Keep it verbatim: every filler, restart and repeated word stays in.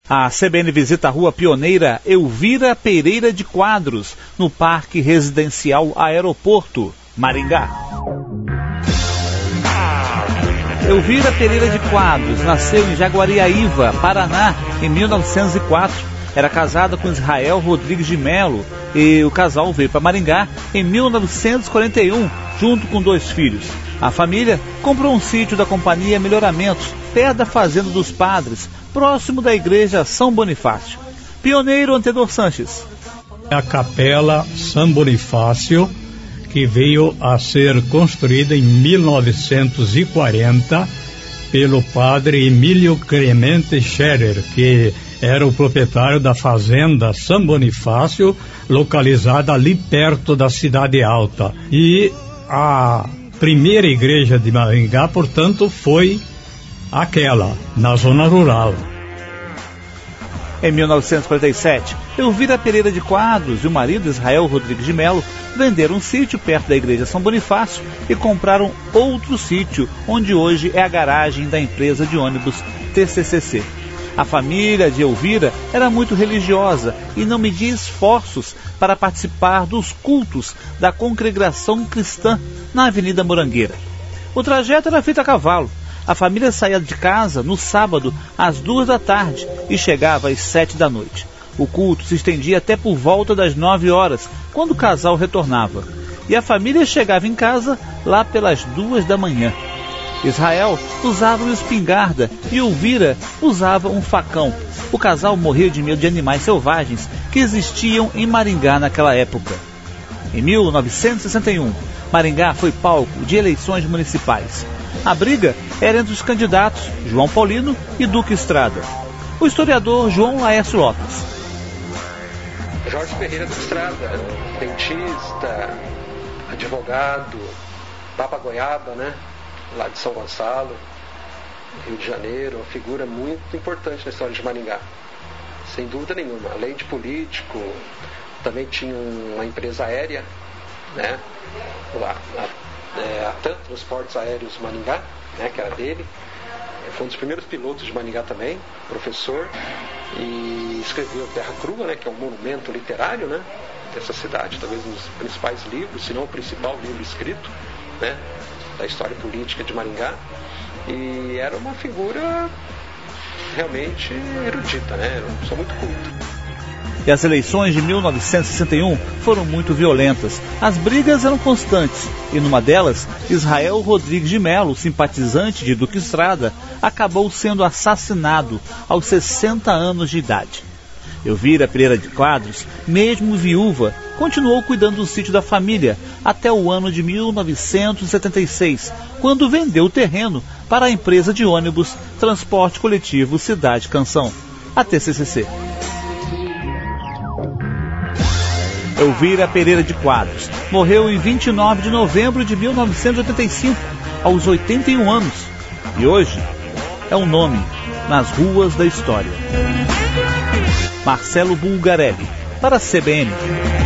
A C B N visita a rua pioneira Elvira Pereira de Quadros, no Parque Residencial Aeroporto, Maringá. Elvira Pereira de Quadros nasceu em Jaguariaíva, Paraná, em mil novecentos e quatro. Era casada com Israel Rodrigues de Melo e o casal veio para Maringá em mil novecentos e quarenta e um, junto com dois filhos. A família comprou um sítio da companhia Melhoramentos, perto da Fazenda dos Padres, próximo da igreja São Bonifácio. Pioneiro Antenor Sanches. A capela São Bonifácio, que veio a ser construída em mil novecentos e quarenta pelo padre Emílio Clemente Scherer, que era o proprietário da fazenda São Bonifácio, localizada ali perto da Cidade Alta. E a primeira igreja de Maringá, portanto, foi aquela, na zona rural. Em mil novecentos e quarenta e sete, Elvira Pereira de Quadros e o marido Israel Rodrigues de Melo venderam um sítio perto da igreja São Bonifácio e compraram outro sítio, onde hoje é a garagem da empresa de ônibus T C C C. A família de Elvira era muito religiosa e não media esforços para participar dos cultos da congregação cristã na Avenida Morangueira. O trajeto era feito a cavalo. A família saía de casa no sábado às duas da tarde e chegava às sete da noite. O culto se estendia até por volta das nove horas, quando o casal retornava. E a família chegava em casa lá pelas duas da manhã. Israel usava uma espingarda e Elvira usava um facão. O casal morreu de medo de animais selvagens que existiam em Maringá naquela época. Em mil novecentos e sessenta e um, Maringá foi palco de eleições municipais. A briga era entre os candidatos João Paulino e Duque Estrada. O historiador João Laércio Lopes. Jorge Ferreira do Estrada, dentista, advogado, Papa Goiaba, né? Lá de São Gonçalo, Rio de Janeiro, uma figura muito importante na história de Maringá, sem dúvida nenhuma. Além de político, também tinha uma empresa aérea, né? Lá, a, é, a TAM, Transportes Aéreos Maringá, né? Que era dele. Foi um dos primeiros pilotos de Maringá também, professor, e escreveu Terra Crua, né? Que é um monumento literário, né? Dessa cidade, talvez um dos principais livros, se não o principal livro escrito, né? Da história política de Maringá, e era uma figura realmente erudita, né? Era uma pessoa muito culta. E as eleições de mil novecentos e sessenta e um foram muito violentas. As brigas eram constantes, e numa delas, Israel Rodrigues de Melo, simpatizante de Duque Estrada, acabou sendo assassinado aos sessenta anos de idade. Elvira Pereira de Quadros, mesmo viúva, continuou cuidando do sítio da família até o ano de mil novecentos e setenta e seis, quando vendeu o terreno para a empresa de ônibus Transporte Coletivo Cidade Canção, a T C C C. Elvira Pereira de Quadros morreu em vinte e nove de novembro de mil novecentos e oitenta e cinco, aos oitenta e um anos, e hoje é um nome nas ruas da história. Marcelo Bulgarelli, para a C B N.